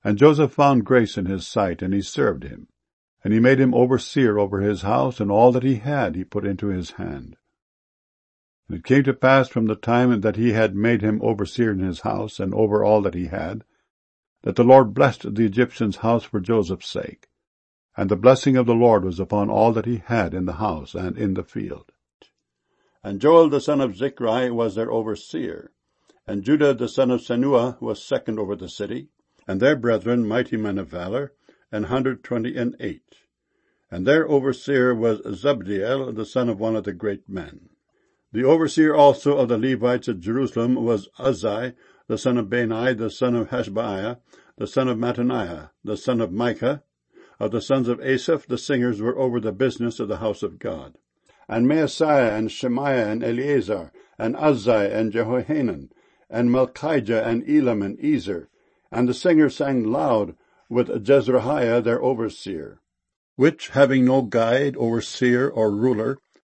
And Joseph found grace in his sight, and he served him. And he made him overseer over his house, and all that he had he put into his hand. And it came to pass from the time that he had made him overseer in his house, and over all that he had, that the Lord blessed the Egyptian's house for Joseph's sake. And the blessing of the Lord was upon all that he had in the house and in the field. And Joel the son of Zichri was their overseer. And Judah the son of Senuah was second over the city, and their brethren mighty men of valor, 128. And their overseer was Zabdiel the son of one of the great men. The overseer also of the Levites at Jerusalem was Uzzi the son of Bani, the son of Hashabiah, the son of Mattaniah, the son of Micah. Of the sons of Asaph, the singers were over the business of the house of God. And Maaseiah, and Shemaiah, and Eleazar, and Uzzi, and Jehohanan, and Malchijah, and Elam, and Ezer. And the singers sang loud with Jezrahiah their overseer, which, having no guide, overseer, or ruler,